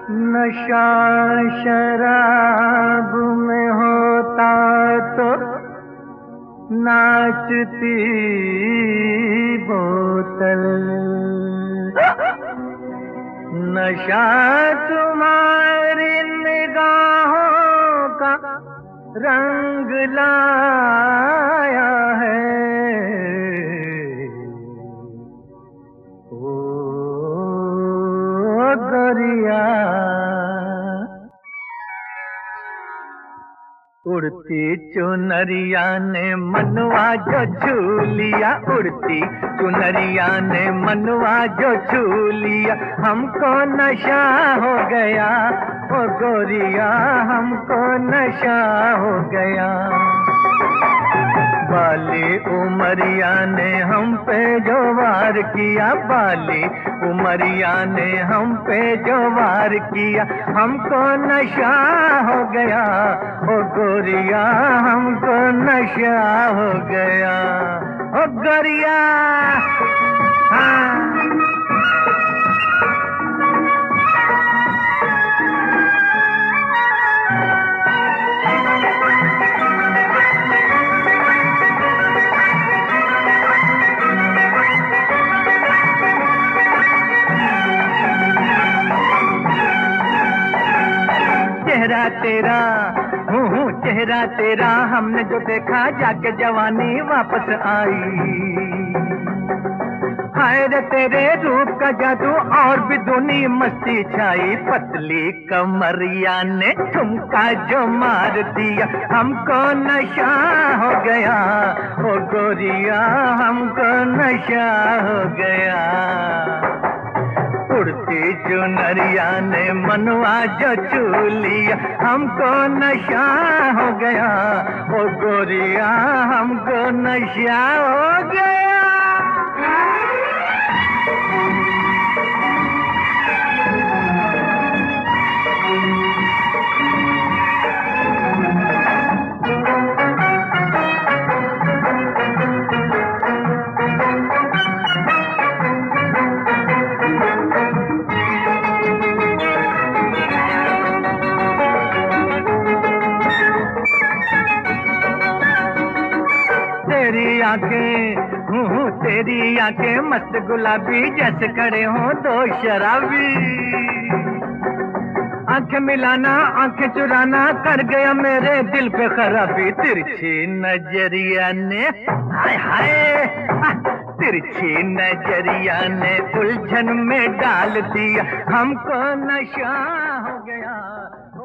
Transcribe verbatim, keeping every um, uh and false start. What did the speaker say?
नशा शराब में होता तो नाचती बोतल, नशा तुम्हारी निगाहों का रंग लाया है। ओ गोरिया, उड़ती चुनरिया ने मनवा जो छू लिया, उड़ती चुनरिया ने मनवा जो छू लिया, हमको नशा हो गया। ओ गोरिया हमको नशा हो गया। बाली उमरिया ने हम पे जो वार किया, बाली उमरिया ने हम पे जो वार किया, हमको नशा हो गया। ओ गोरिया हमको नशा हो गया। ओ गोरिया हाँ। चेहरा तेरा हूँ हूँ चेहरा तेरा, हमने जो देखा जाके जवानी वापस आई। हाय रे तेरे रूप का जादू और भी दूनी मस्ती छाई, पतली कमरिया ने ठुमका जो मार दिया, हमको नशा हो गया। ओ गोरिया हमको नशा हो गया। उड़ती चुनरिया ने मनवा जो छू लिया, हमको नशा हो गया। ओ गोरिया हमको नशा हो गया। तेरी आंखें हूँ हूँ तेरी आंखें मस्त गुलाबी, जैसे खड़े हो दो शराबी। आंखें मिलाना आंखें चुराना कर गया मेरे दिल पे खराबी। तिरछी नजरिया ने हाय हाय, तिरछी नजरिया ने उलझन में डाल दिया, हमको नशा हो गया।